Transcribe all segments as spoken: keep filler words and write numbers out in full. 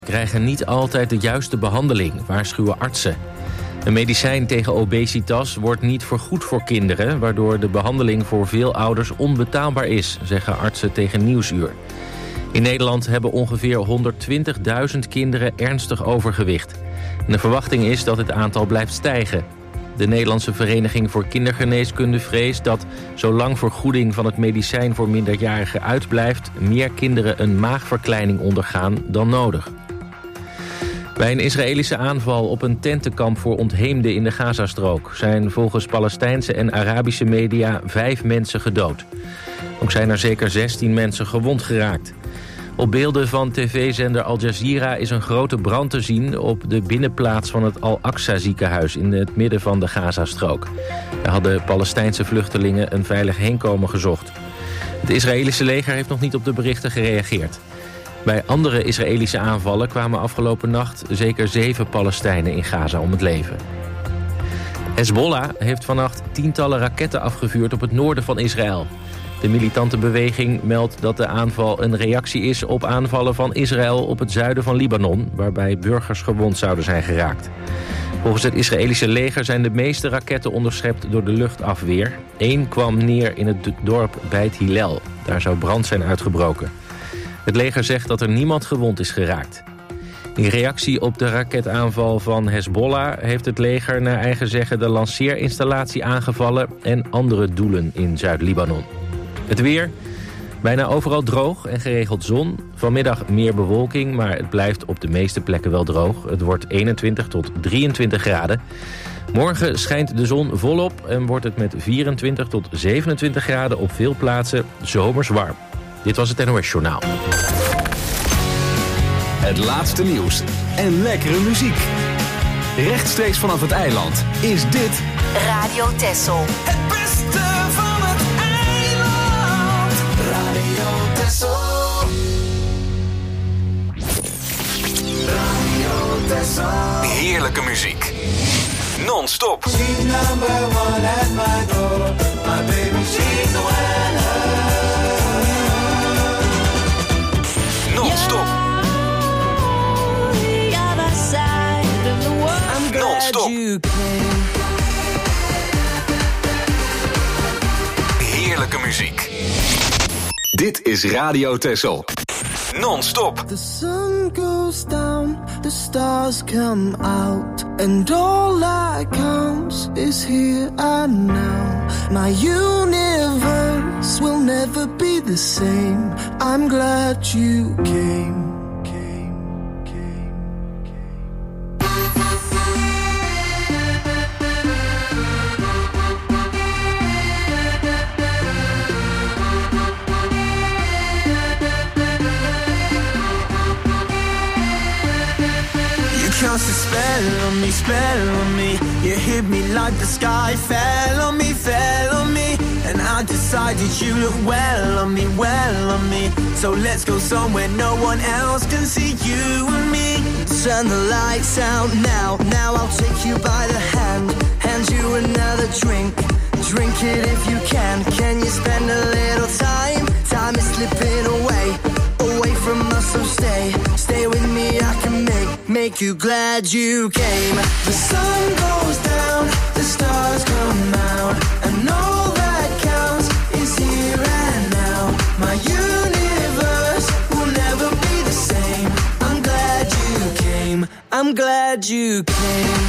krijgen niet altijd de juiste behandeling, waarschuwen artsen. Een medicijn tegen obesitas wordt niet vergoed voor kinderen, waardoor de behandeling voor veel ouders onbetaalbaar is, zeggen artsen tegen Nieuwsuur. In Nederland hebben ongeveer honderdtwintigduizend kinderen ernstig overgewicht. En de verwachting is dat het aantal blijft stijgen. De Nederlandse Vereniging voor Kindergeneeskunde vreest dat, zolang vergoeding van het medicijn voor minderjarigen uitblijft, meer kinderen een maagverkleining ondergaan dan nodig. Bij een Israëlische aanval op een tentenkamp voor ontheemden in de Gazastrook zijn volgens Palestijnse en Arabische media vijf mensen gedood. Ook zijn er zeker zestien mensen gewond geraakt. Op beelden van tv-zender Al Jazeera is een grote brand te zien op de binnenplaats van het Al-Aqsa ziekenhuis in het midden van de Gazastrook. Daar hadden Palestijnse vluchtelingen een veilig heenkomen gezocht. Het Israëlische leger heeft nog niet op de berichten gereageerd. Bij andere Israëlische aanvallen kwamen afgelopen nacht zeker zeven Palestijnen in Gaza om het leven. Hezbollah heeft vannacht tientallen raketten afgevuurd op het noorden van Israël. De militante beweging meldt dat de aanval een reactie is op aanvallen van Israël op het zuiden van Libanon, waarbij burgers gewond zouden zijn geraakt. Volgens het Israëlische leger zijn de meeste raketten onderschept door de luchtafweer. Eén kwam neer in het dorp Beit Hillel. Daar zou brand zijn uitgebroken. Het leger zegt dat er niemand gewond is geraakt. In reactie op de raketaanval van Hezbollah heeft het leger naar eigen zeggen de lanceerinstallatie aangevallen en andere doelen in Zuid-Libanon. Het weer, bijna overal droog en geregeld zon. Vanmiddag meer bewolking, maar het blijft op de meeste plekken wel droog. Het wordt eenentwintig tot drieëntwintig graden. Morgen schijnt de zon volop en wordt het met vierentwintig tot zevenentwintig graden op veel plaatsen zomers warm. Dit was het N O S Journaal. Het laatste nieuws en lekkere muziek. Rechtstreeks vanaf het eiland is dit Radio Texel. Het beste van het eiland. Radio Texel. Radio Texel. heerlijke muziek. Non-stop. She's number one at my door. My baby, she's the winner. Non-stop. Non-stop. Heerlijke muziek. Dit is Radio Texel. Non-stop. The sun goes down, the stars come out, and all that counts is here and now. My universe will never be the same. I'm glad you came. Cast a spell on me, spell on me. You hit me like the sky fell on me, fell on me. And I decided you look well on me, well on me. So let's go somewhere no one else can see you and me. Turn the lights out now, now I'll take you by the hand. Hand you another drink, drink it if you can. Can you spend a little time? Time is slipping away, away from us, so stay. Stay with me, I can make, make you glad you came. The sun goes down, the stars come out, and all that counts is here and now. My universe will never be the same. I'm glad you came, I'm glad you came.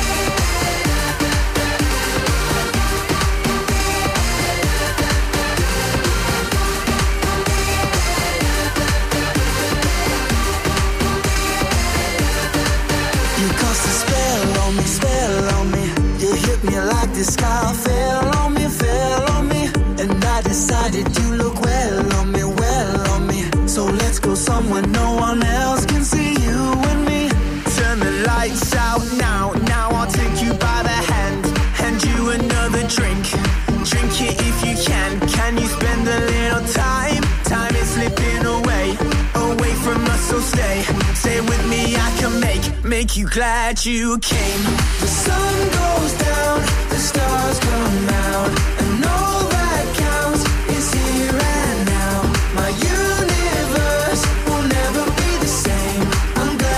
Like the sky fell on me, fell on me. And I decided you look well on me, well on me. So let's go somewhere no one else can see you and me. Turn the lights out now, now I'll take you by the hand. Hand you another drink, drink it if you can. Can you spend a little time? Time is slipping away, away from us, so stay. Stay with me, I can make, make you glad you came. The sun goes down, the stars come out, and all that counts is here and now. My universe will never be the same. I'm glad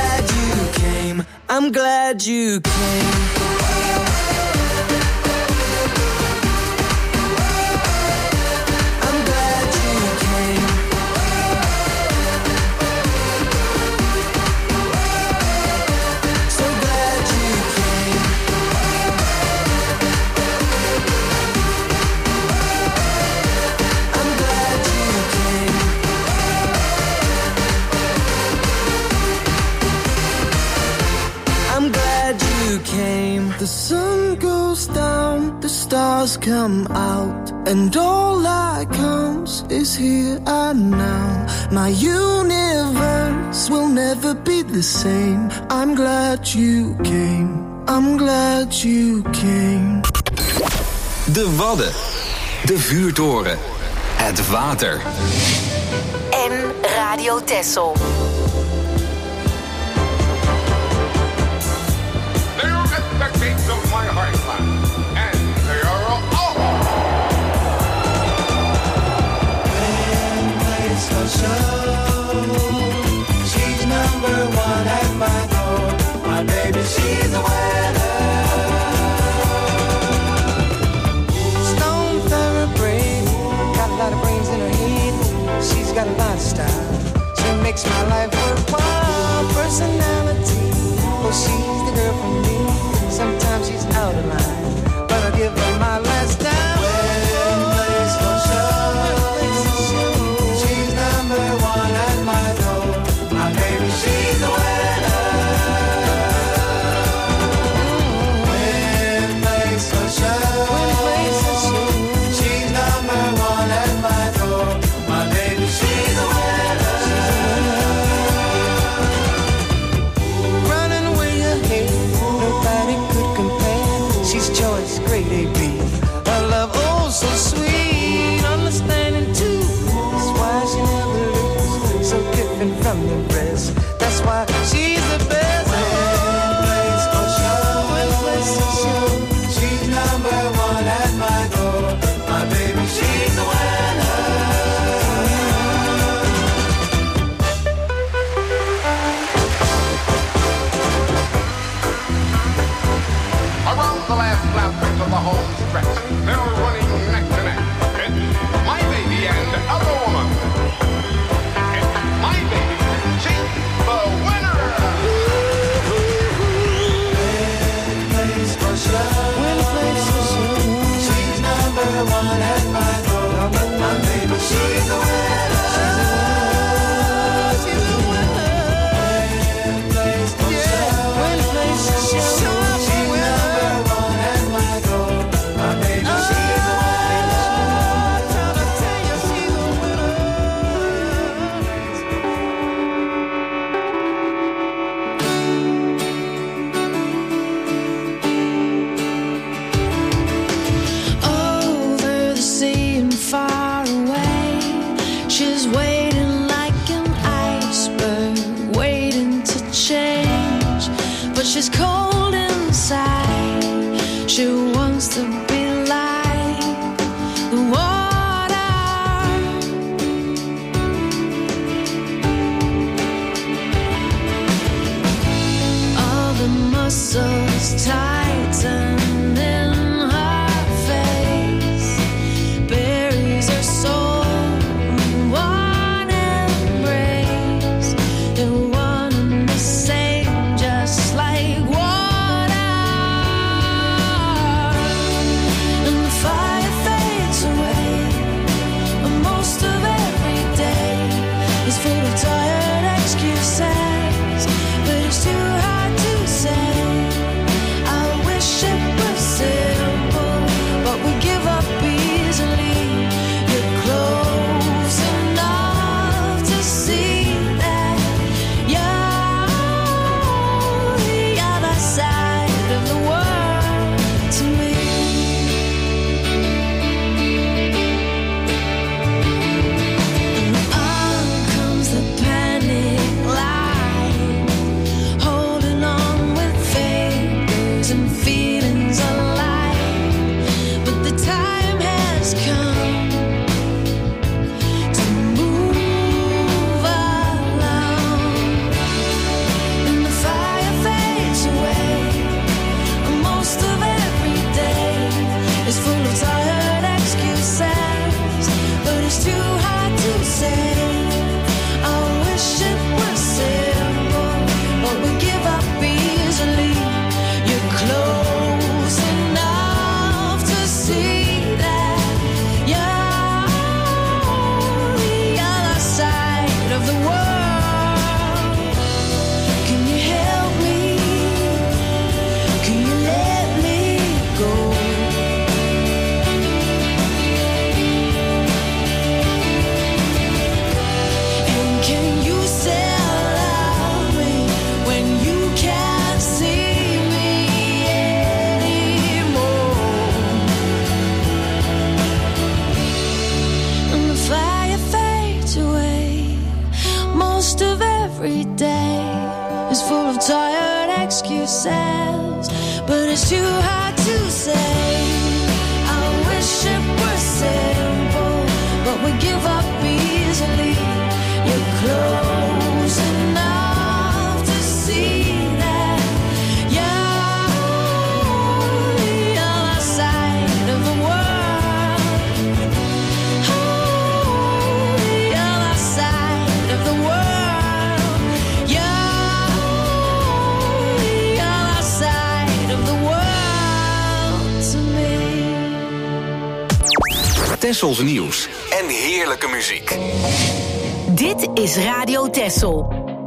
I'm glad you came. The sun goes down, the stars come out, and all that counts is here and now. My universe will never be the same. I'm glad you came. I'm glad you came. De Wadden, de vuurtoren, het water. En Radio Texel. The gates of my heart, and they are all. When place for show, she's number one at my door. My baby, she's a winner. Stone thoroughbred, got a lot of brains in her head. She's got a lot of style. She makes my life worthwhile. Personality, well, she's the girl for me. Sometimes she's out of line, but I'll give her my last dime. When place for show, she's number one at my door. My baby, she's a winner. When place for show, she's number one at my door. My baby, she's a winner. Running way ahead, nobody could compare. She's choice, great A B. Her love, oh so sweet, understanding too. That's why she never loses, so different from the rest. That's why she's the best. When place for show, When place for show, she's number one at my door. My baby, she's a winner. Around the last lap of the home stretch, they're running neck to neck. It's my baby and other woman. It's my baby. She's the winner. When place for show, when place for show, she's number one at my door. My baby, she's a winner. she's a winner. When place for show, When place for show, she's number one at my door. My baby, she's a winner. trying to tell you she's a winner. Over the sea and far away, she's waiting like an iceberg, waiting to change. But she's cold inside. She wants to be like the water. All the muscles tighten in her face, buries her soul in one embrace. They're one and the same, just like water. And the fire fades away, but most of every day is full of tired excuses. But it's too hard to say I full of tired excuses, but it's too hard to say. I wish it were simple, but we give up easily. You're close enough to see that you're on the other side of the world. On the other side of the world. You're on the other side of the world to me. Tessels nieuws en heerlijke muziek. Dit is Radio Tessel.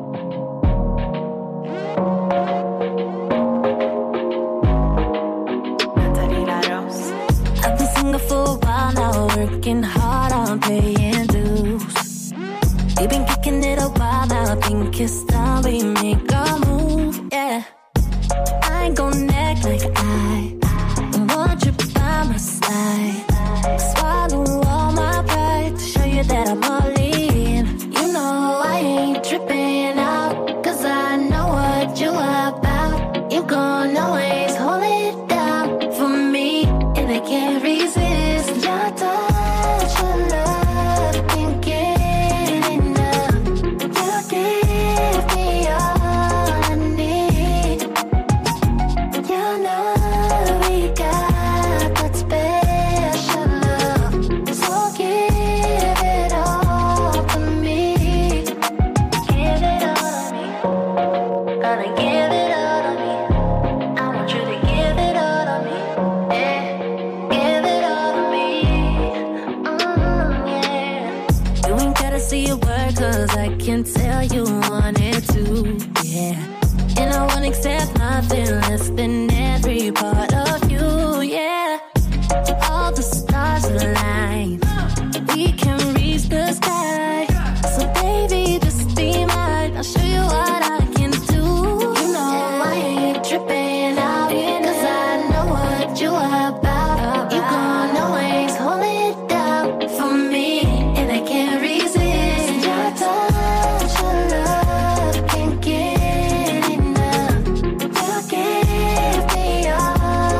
I've been single for a while now, working hard on paying dues. We've been kicking it a while now, I think it's time we make a move, yeah. I ain't gon' act like I don't want you by my side. Swallow all my pride to show you that I'm all in. You know I ain't tripping out, cause I know what you about. You gon' always hold it down for me, and I can't resist your touch, your love, can't get enough. You give me all I need. You know we got that special love, so give it all to me. Give it all to me. Gonna give it all to me. I want you to give it all to me. Yeah, give it all to me. Mm, yeah. You ain't gotta see a word, cause I can tell you wanted to. Yeah, and I won't accept nothing less than every part of you. Yeah, all the stars align, we can reach the sky. So baby, just be mine, I'll show you what I can do. You know I ain't tripping out, cause I know what you about. You gon' always hold it down for me, and I can't resist your touch, your love, can't get enough. You give me all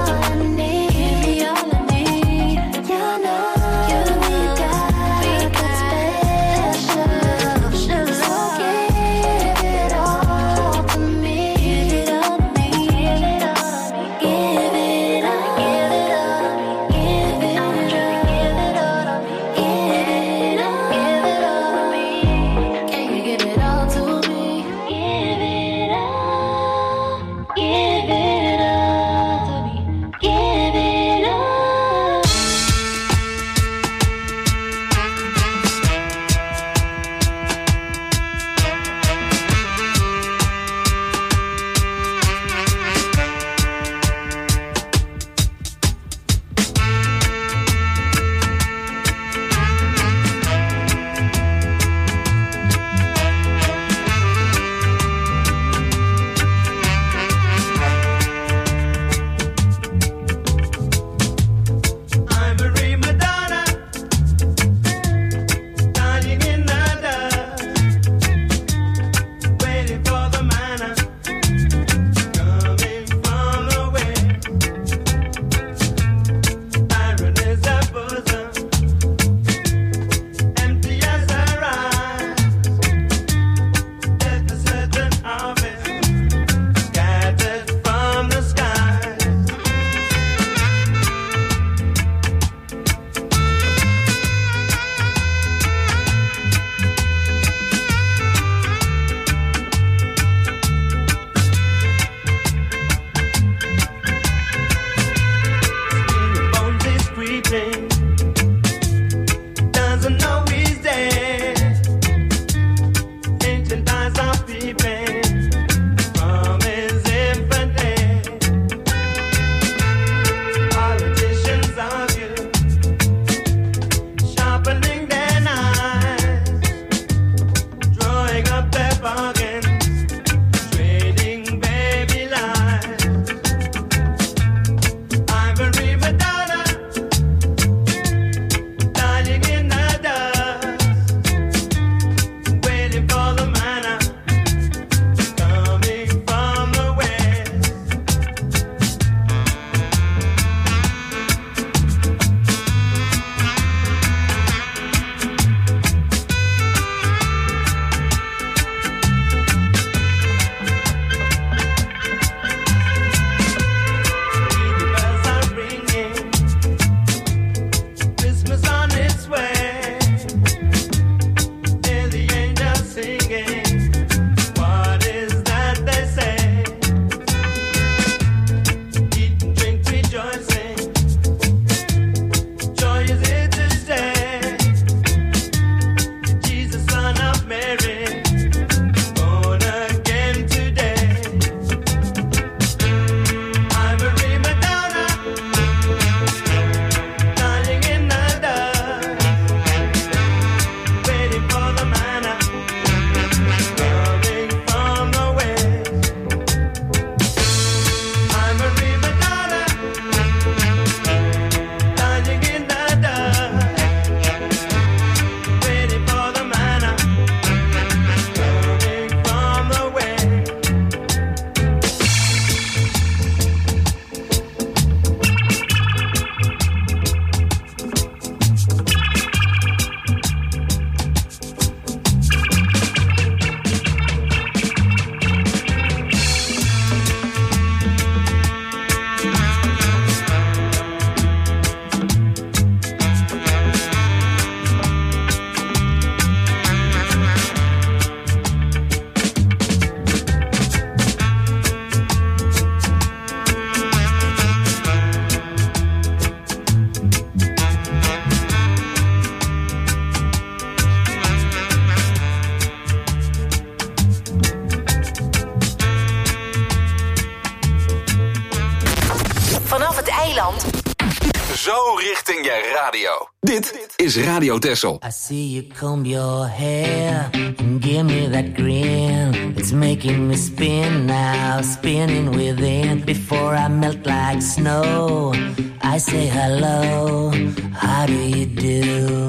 Nederland. Zo richting je radio. Dit is Radio Texel. I see you comb your hair and give me that grin. It's making me spin now, spinning within. Before I melt like snow, I say hello, how do you do?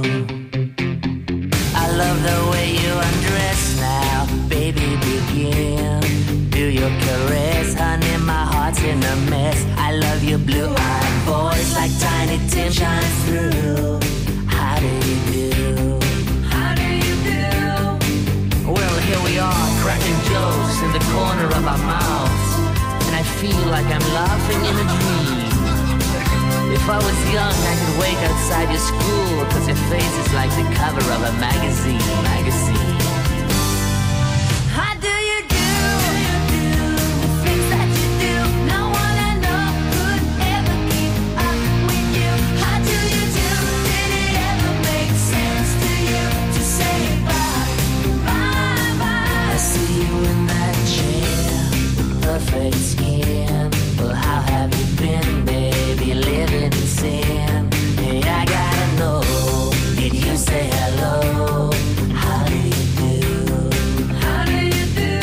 I love the way you undress now, baby, begin. Do your caress, honey, my heart's in a mess. I love your blue-eyed voice like Tiny Tim shines through. How do you do? How do you do? Well, here we are, cracking jokes in the corner of our mouths, and I feel like I'm laughing in a dream. If I was young, I could wait outside your school, cause your face is like the cover of a magazine, magazine. How do you do? The things that you do, no one I know could ever keep up with you. How do you do? Did it ever make sense to you to say bye, bye, bye? I see you in that chair, perfect skin. Well, how have you been, baby, living in sin? Hey, I gotta know, did you say hello? How do you do? How do you do?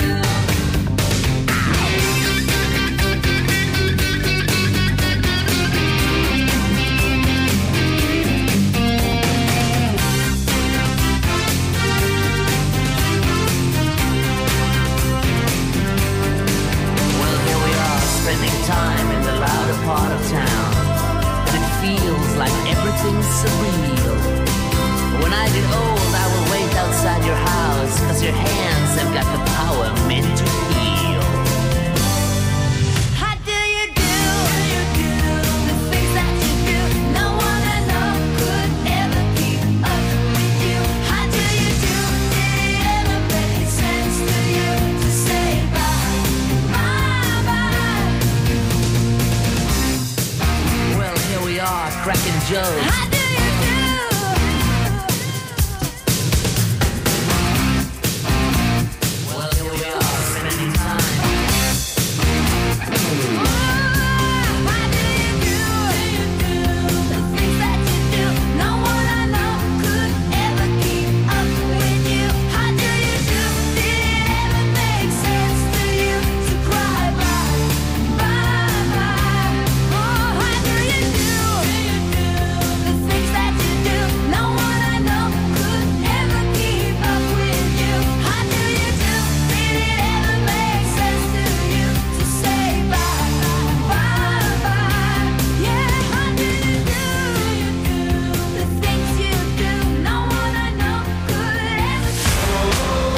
Well, here we are, spending time in the louder part of town, and it feels like everything's surreal. When I get old, I will wait outside your house, cause your hands have got the power meant to heal. How do you do? The things that you do, no one I know could ever keep up with you. How do you do? Did it ever make sense to you to say bye, bye, bye? Well, here we are, cracking jokes. How do you do? Well, here we are, spending time. Oh, how do you do? The things that you do, no one I know could ever keep up with you. How do you do? Did it ever make sense to you to cry bye, bye, bye? Oh, how do you do? The things that you do, no one I know could ever keep up with you. How do you do? Did it ever make sense to you to say bye, bye, bye? Yeah, how do you do? The things you do, no one I know could ever.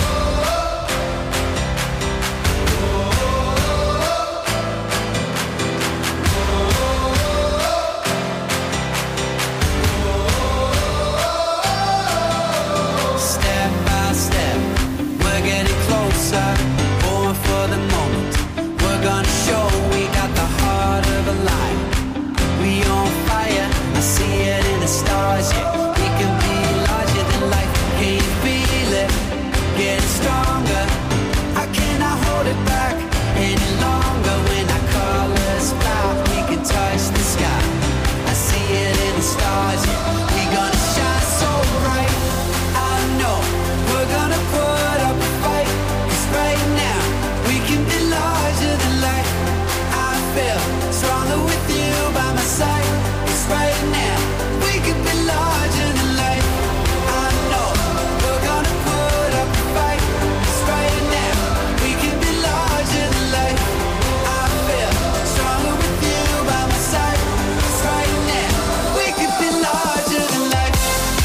Step by step, we're getting closer, going for the moment. We're gonna show we got the heart of a lion. We on fire, I see it in the stars, yeah. We can be larger than life, can you feel it? Getting stronger, I cannot hold it back any longer. When our colors fly, we can touch the sky. I see it in the stars, yeah. We gonna shine so bright. I know we're gonna put up a fight, 'cause right now we can be larger than life. I feel stronger with you by my side, 'cause right now we can be larger than life. I know we're gonna put up a fight, 'cause right now we can be larger than life. I feel stronger with you by my side, 'cause right now we can be larger than life.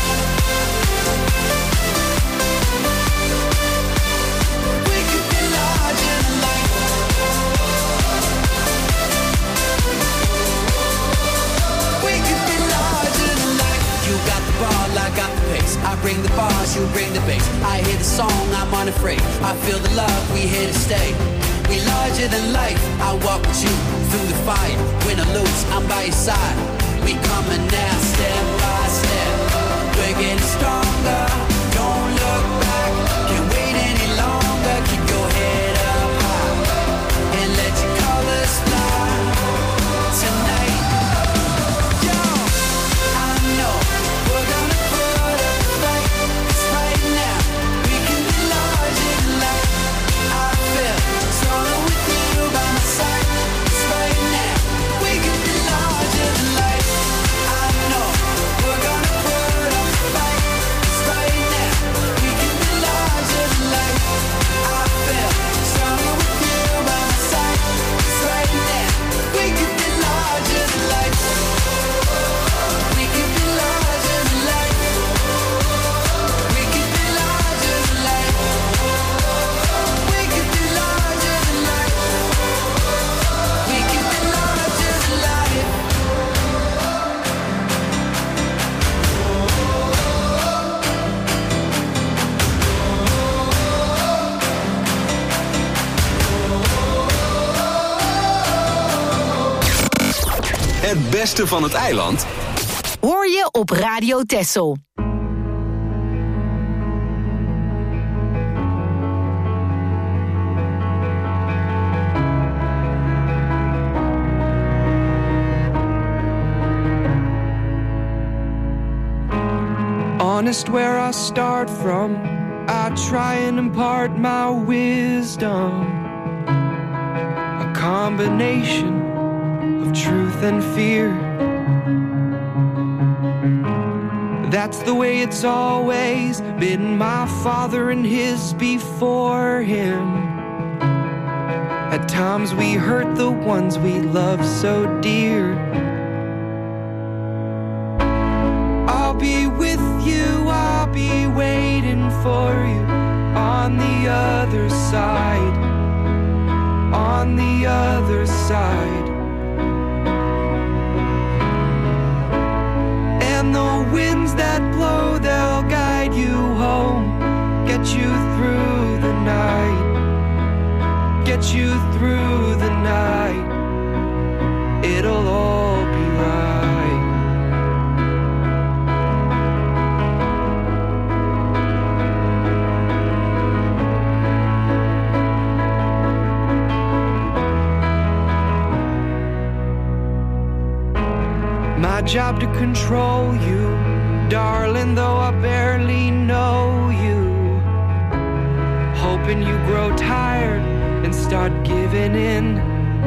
We could be larger than life. We could be larger than life. You got the ball, I got the pace. I bring the bars, you bring the bass. I hear the song, I'm unafraid. I feel the love, we here to stay. We larger than life. I walk with you through the fire. Win or lose, I'm by your side. We coming now, step by step. We're getting stronger. Don't look back. Can't wait any longer. Keep your head up high and let your colors fly. Tonight Het beste van het eiland hoor je op Radio Texel. Honest where I start from, I try and impart my wisdom. A combination of truth and fear. That's the way it's always been, my father and his before him. At times we hurt the ones we love so dear. I'll be with you, I'll be waiting for you on the other side, on the other side. And the winds that blow, they'll guide you home, get you through the night, get you through the night. It'll all be right. My job to control you, darling, though I barely know you. Hoping you grow tired and start giving in.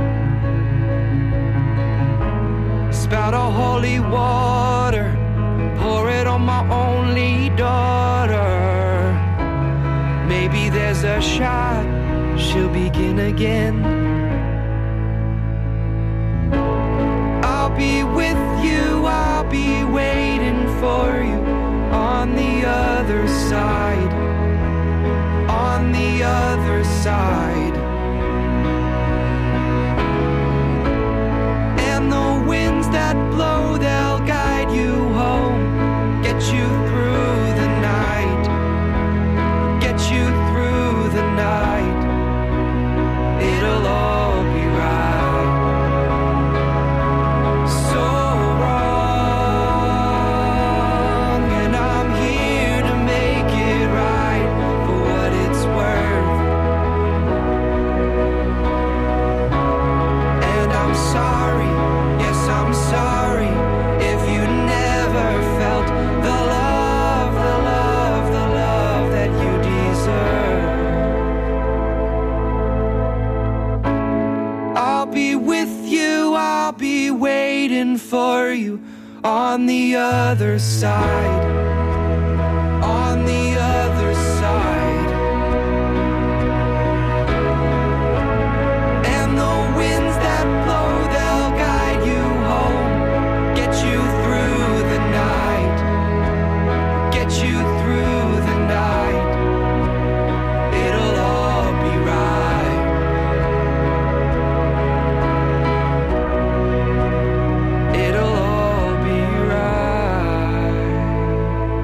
Spout a holy water, pour it on my only daughter. Maybe there's a shot, she'll begin again. I'll be with you, I'll be waiting for you on the other side, on the other side. And the winds that blow, they'll guide you home, get you through the night, get you through the night. It'll all be right. For you on the other side, on the other side. And the winds that blow, they'll guide you home, get you through the night, get you through the night. It'll all be right. It'll all be right.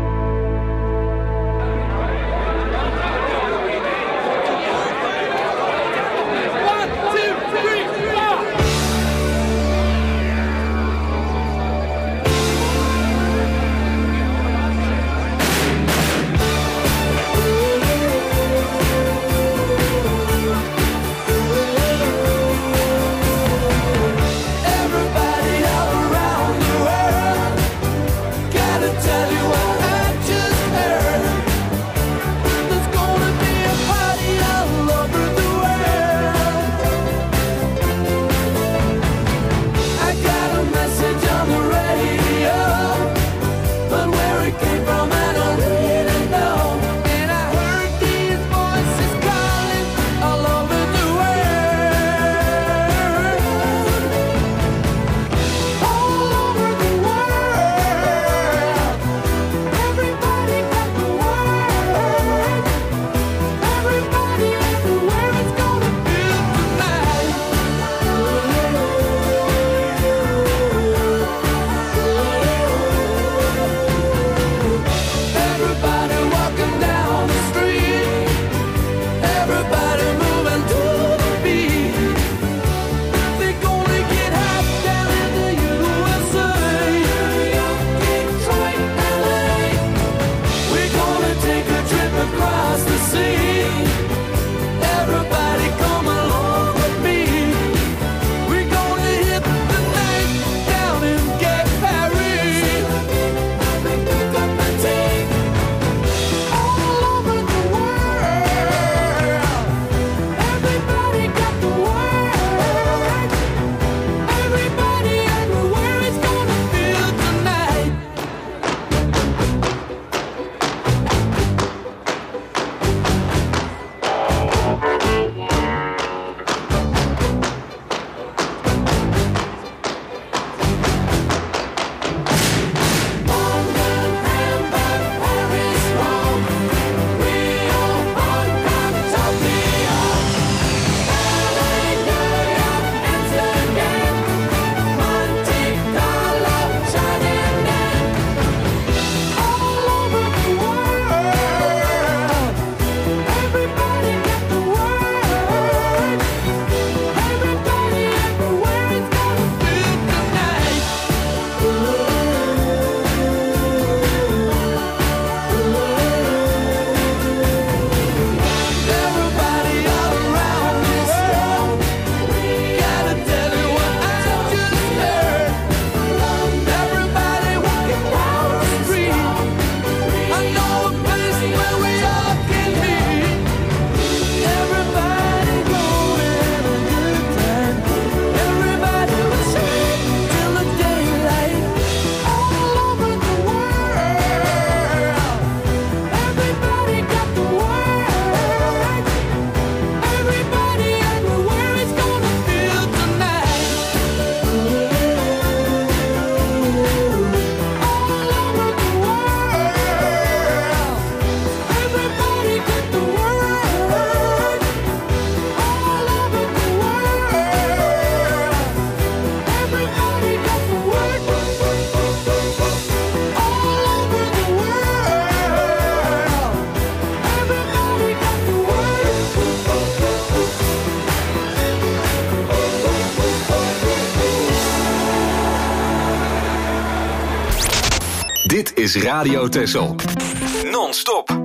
Dit is Radio Texel. Non-stop.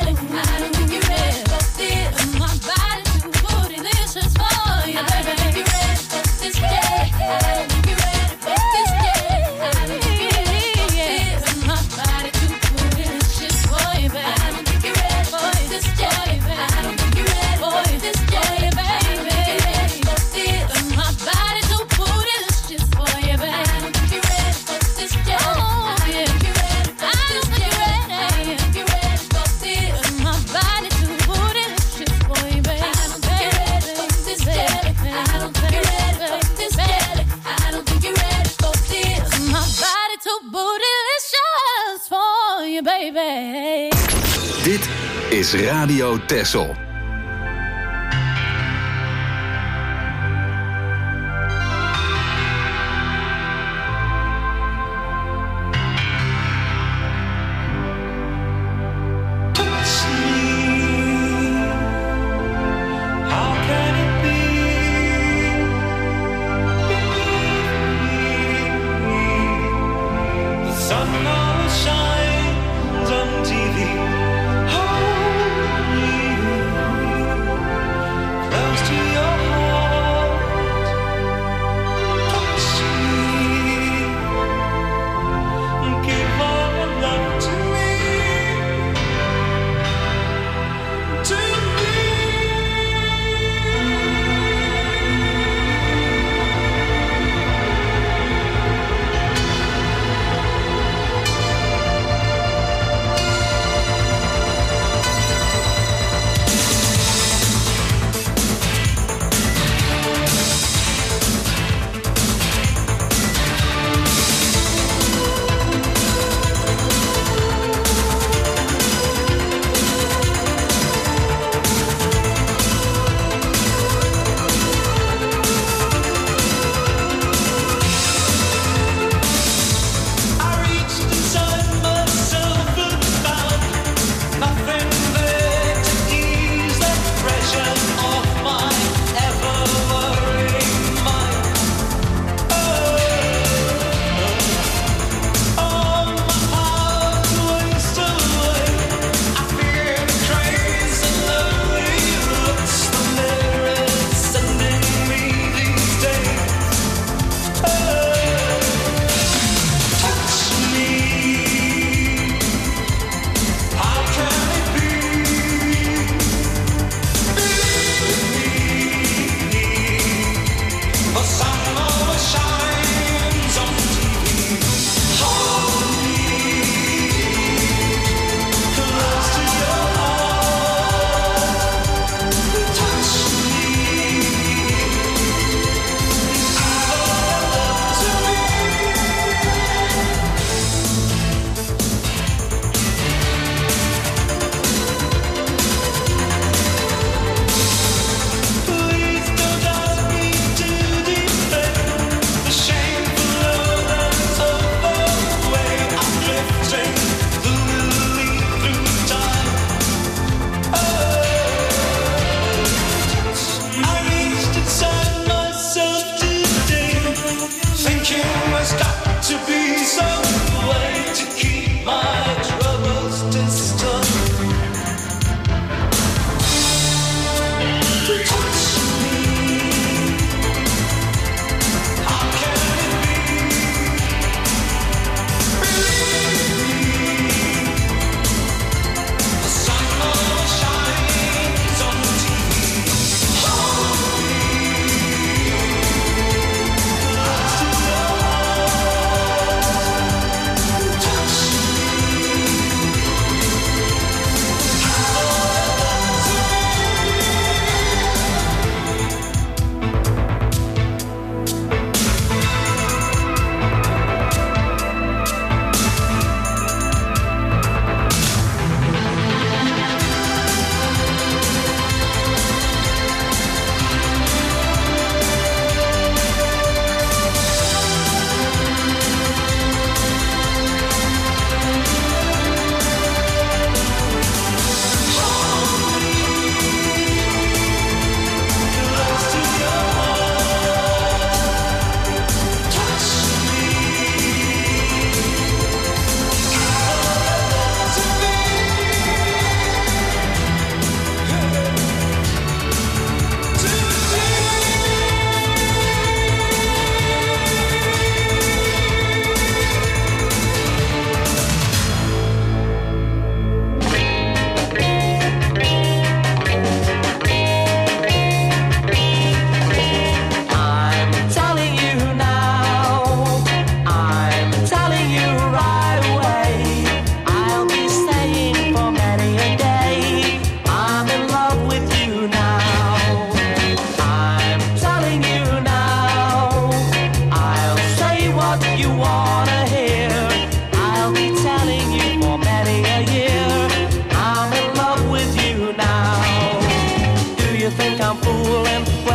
Move your is Radio Texel. Shines on T V. Oh,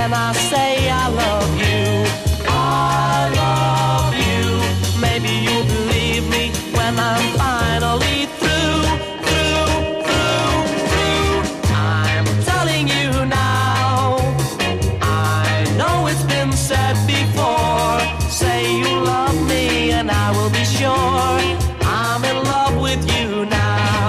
when I say I love you. I love you. Maybe you'll believe me when I'm finally through, through, through, through. I'm telling you now. I know it's been said before. Say you love me and I will be sure I'm in love with you now.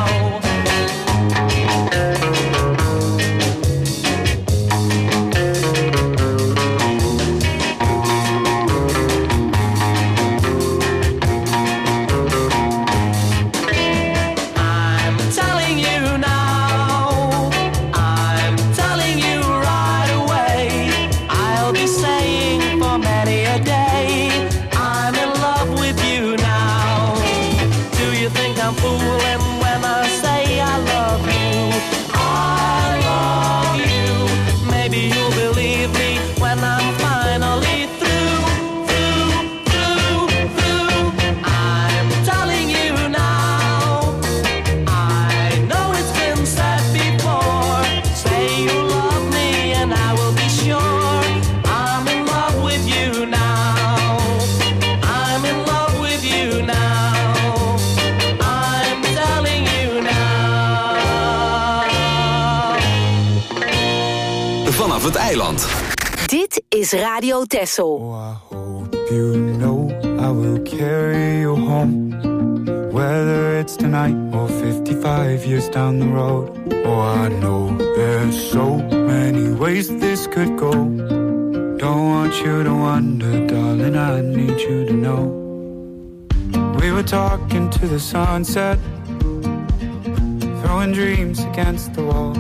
Vanaf het eiland. Dit is Radio Texel. Oh, I hope you know I will carry you home. Whether it's tonight or fifty-five years down the road. Oh, I know there's so many ways this could go. Don't want you to wonder, darling, I need you to know. We were talking to the sunset, throwing dreams against the wall.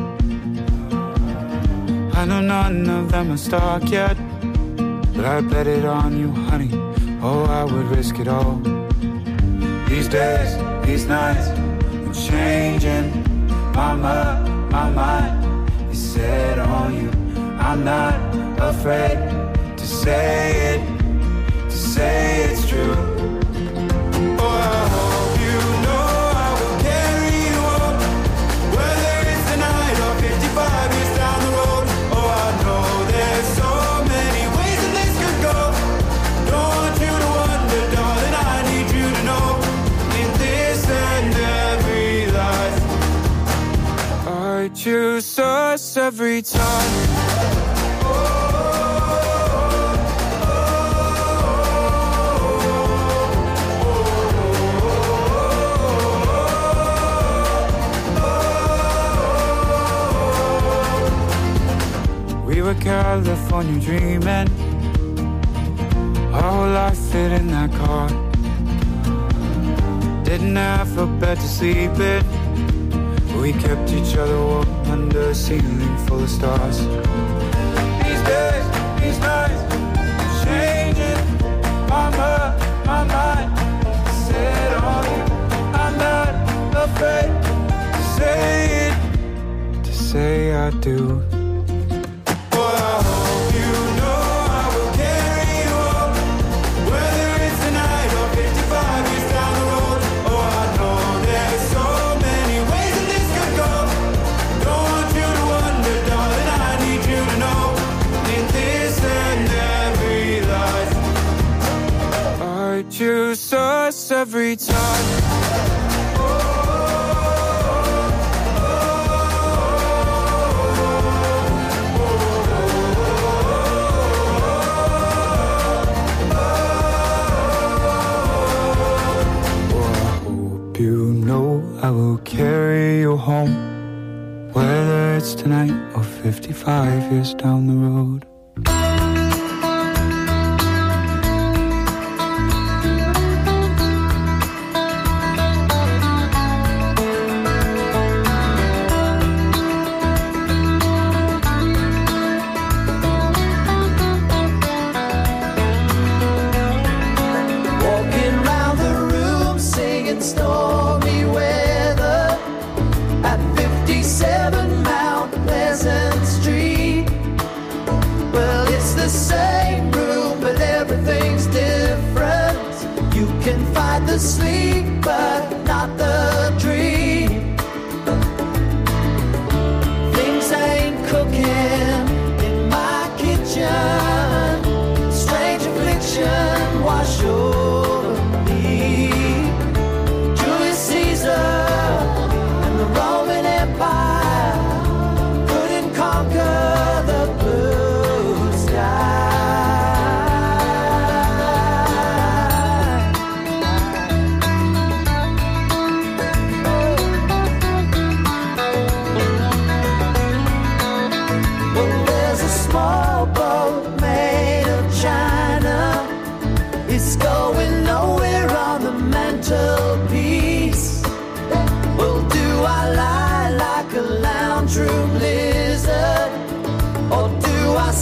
I know none of them are stuck yet, but I bet it on you, honey. Oh, I would risk it all. These days, these nights, I'm changing my mind, my mind is set on you. I'm not afraid to say it, to say it's true. Oh, I hope you know I will carry you home, whether it's tonight or fifty-five years down the road. I choose us every time. We were California dreaming, our whole life fit in that car. Didn't have a bed to sleep in, we kept each other warm under a ceiling full of stars. These days, these nights, changing my mind, my mind set on you. I'm not afraid to say it, to say I do. Choose us every time. I will carry you home, whether it's tonight or fifty-five years down the road. Sleep, but not the dream. Things ain't cooking in my kitchen.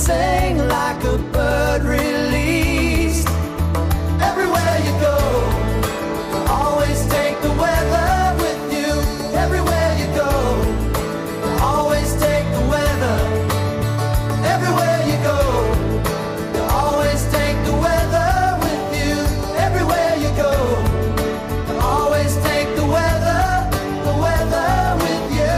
sing like a bird released. Everywhere you go, always take the weather with you. Everywhere you go, always take the weather. Everywhere you go, you always take the weather with you. Everywhere you go, you always take the weather, the weather with you.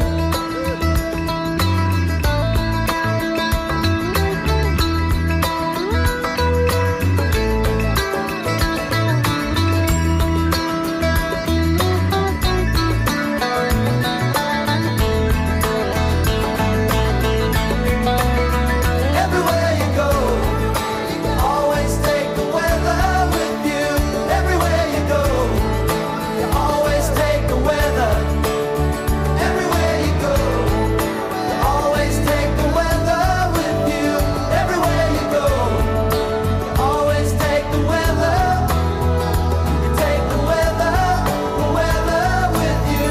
Everywhere you go, you always take the weather with you. Everywhere you go, you always take the weather. Everywhere you go, you always take the weather with you. Everywhere you go, you always take the weather. Take the weather, the weather with you.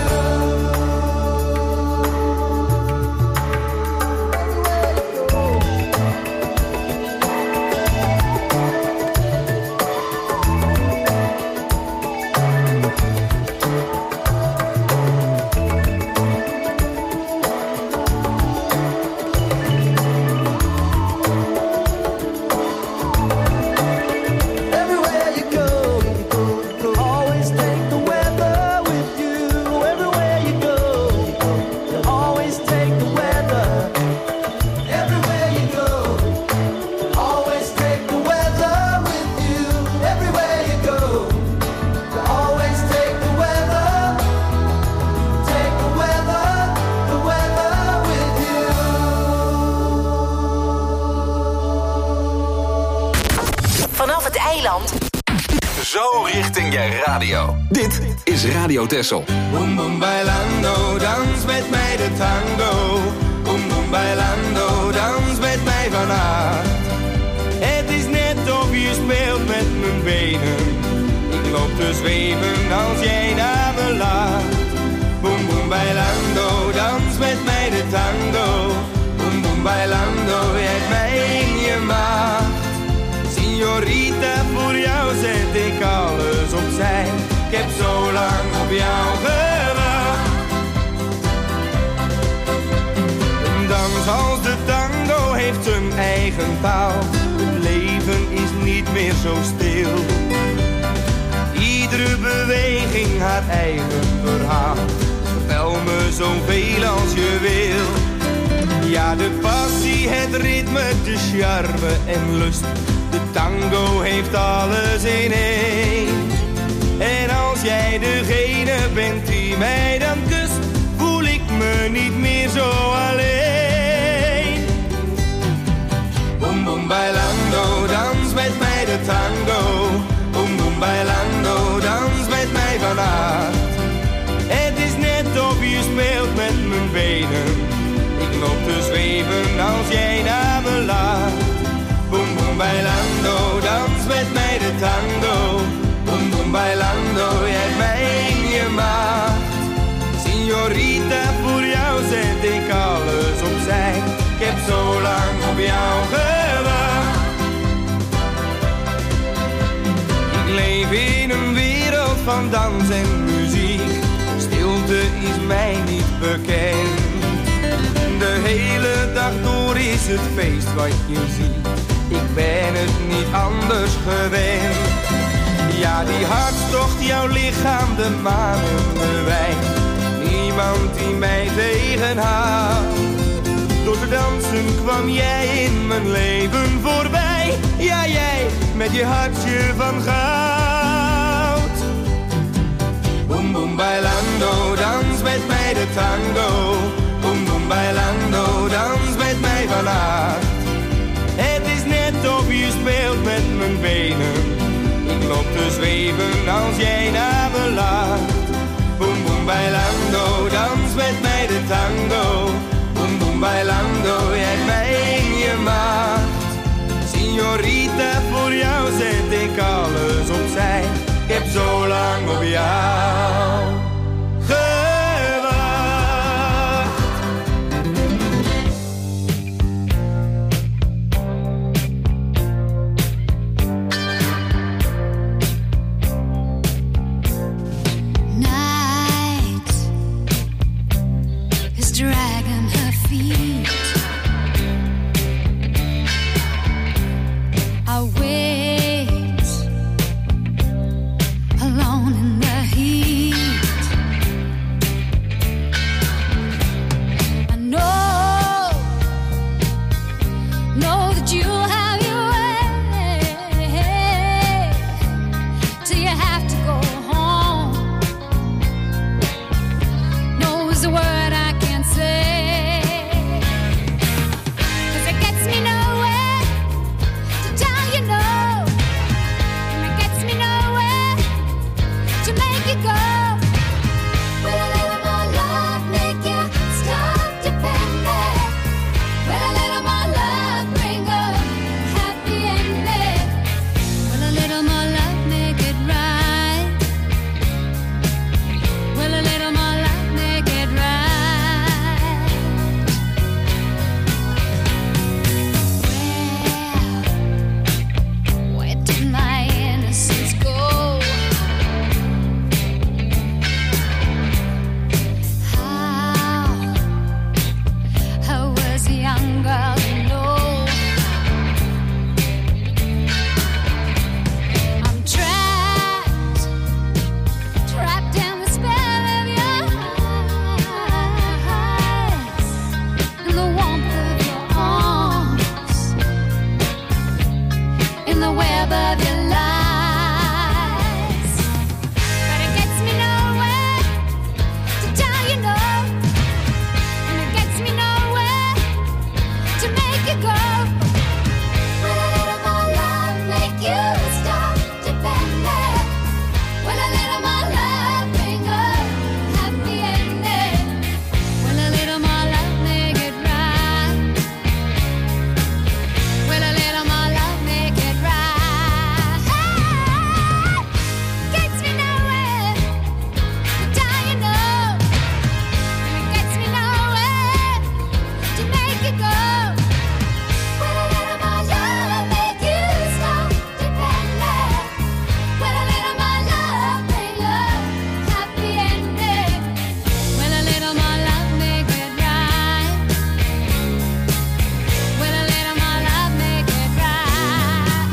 Everywhere you go, you go, you go. Always take the weather with you. Everywhere you go, you go, you always take the weather. Everywhere you go, always take the weather with you. Everywhere you go, you always take the weather. Take the weather, the weather with you. Vanaf het eiland. Zo richting je radio. Dit is Radio Texel. Boom boom bailando, dans met mij de tango. Boom boom bailando, dans met mij vanavond. Het is net of je speelt met mijn benen. Ik loop te zweven als jij naar me laat. Boom boom bailando, dans met mij de tango. Boom boom bailando, je hebt mij in je maag. Signorita, voor jou zet ik alles opzij. Ik heb zo lang op jou gewacht. Een dans als de tango heeft zijn eigen taal. Het leven is niet meer zo stil. Iedere beweging haar eigen verhaal. Vertel me zoveel als je wil. Ja, de passie, het ritme, de charme en lust. De tango heeft alles in één. En als jij degene bent die mij dan kust, voel ik me niet meer zo alleen. Boom boom bailando, dans met mij de tango. Boom boom bailando, dans met mij vanavond. Het is net of je speelt met mijn benen. Ik loop te zweven als jij naar me laat. Boom boom bailando, dans met mij de tango. Boom boom bailando, je hebt mij in je macht. Signorita, voor jou zet ik alles opzij. Ik heb zo lang op jou gewacht. Ik leef in een wereld van dans en muziek. Stilte is mij niet bekend. De hele dag door is het feest wat je ziet. Ik ben het niet anders gewend. Ja, die hartstocht, jouw lichaam, de maan en de wijn. Niemand die mij tegenhoudt. Door te dansen kwam jij in mijn leven voorbij. Ja, jij met je hartje van goud. Boom boom bailando, dans met mij de tango. Boom boom bailando, dans met mij vanavond. Het is net of je speelt met mijn benen. Ik loop te zweven als jij naar me laat. Boom boom bailando, dans met mij de tango. Boom boom bailando, je hebt mij in je macht. Signorita, voor jou zet ik alles opzij. Ik heb zo lang op jou gewacht. make you go? Will a little more love make you stop depending? Will a little more love bring a happy ending? Will a little more love make it right? Will a little more love make it right? Gets me nowhere, but you know, it gets me nowhere to make you go. Will a little more love make you stop depending? Will a little more love bring a happy ending? Will a little more love make it right? Will a little more love make it right?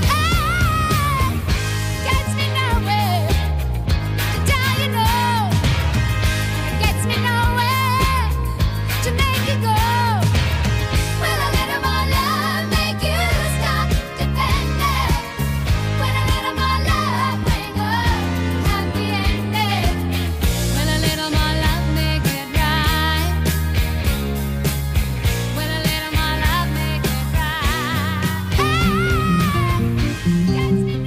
Gets me nowhere, but you know, it gets me nowhere to make you go. Will a little more love make you stop depending? Will a little more love bring a happy ending? Will a little more love make it right? Will a little more love make it right? Gets me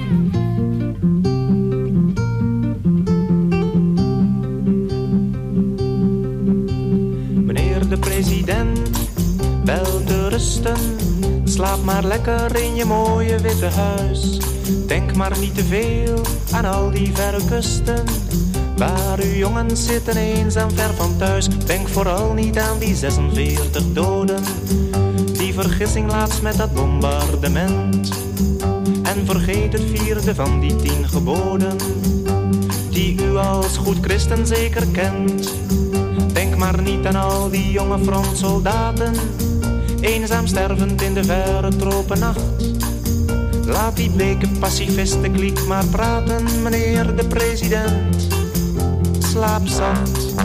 Meneer de president, wel te rusten. Slaap maar lekker in je mooie witte huis. Denk maar niet te veel aan al die verre kusten, waar uw jongens zitten eenzaam ver van thuis. Denk vooral niet aan die zesenveertig doden, die vergissing laatst met dat bombardement. En vergeet het vierde van die tien geboden, die u als goed christen zeker kent. Denk maar niet aan al die jonge frontsoldaten, eenzaam stervend in de verre tropennacht. Laat die bleke pacifistenkliek maar praten, meneer de president. Slaap zacht.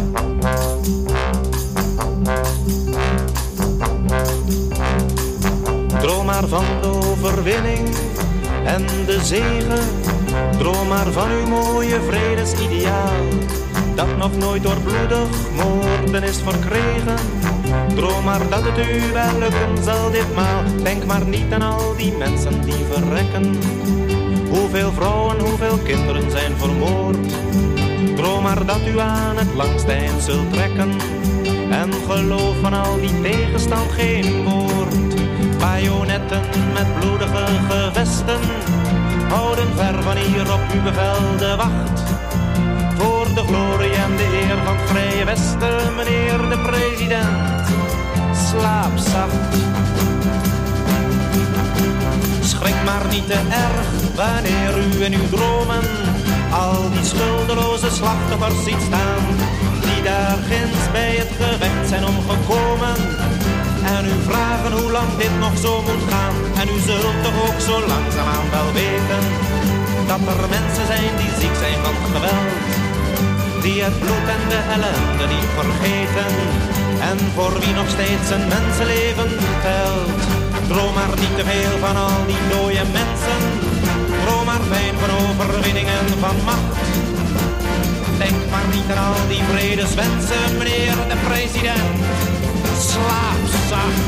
Droom maar van de overwinning en de zegen. Droom maar van uw mooie vredesideaal, dat nog nooit door bloedig moorden is verkregen. Droom maar dat het u wel lukken zal ditmaal. Denk maar niet aan al die mensen die verrekken. Hoeveel vrouwen, hoeveel kinderen zijn vermoord. Droom maar dat u aan het langste eind zult trekken. En geloof van al die tegenstand geen woord. Bajonetten met bloedige gevesten houden ver van hier op uw bevel de wacht. Voor de glorie en de eer van het Vrije Westen, meneer de president. Slaap zacht. Schrik maar niet te erg wanneer u in uw dromen al die schuldeloze slachtoffers ziet staan, die daar ginds bij het gevecht zijn omgekomen. En u vragen hoe lang dit nog zo moet gaan. En u zult toch ook zo langzaamaan wel weten dat er mensen zijn die ziek zijn van geweld, die het bloed en de ellende niet vergeten, en voor wie nog steeds een mensenleven telt. Droom maar niet te veel van al die dode mensen. Droom maar fijn van overwinningen van macht. Denk maar niet aan al die vredeswensen, meneer de president. Slaap zacht.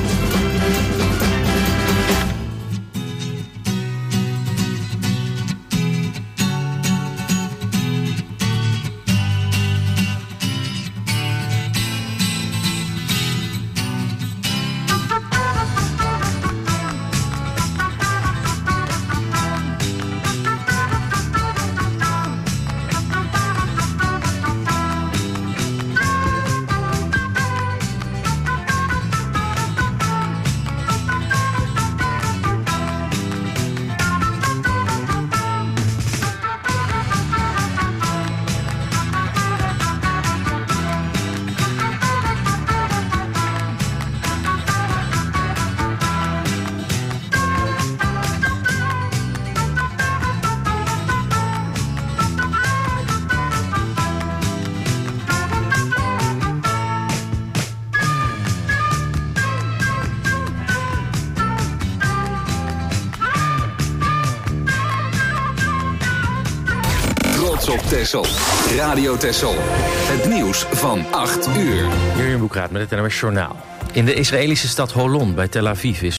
Op Texel. Radio Texel. Het nieuws van acht uur. Jurjen Boekraat met het N O S Journaal. In de Israëlische stad Holon bij Tel Aviv is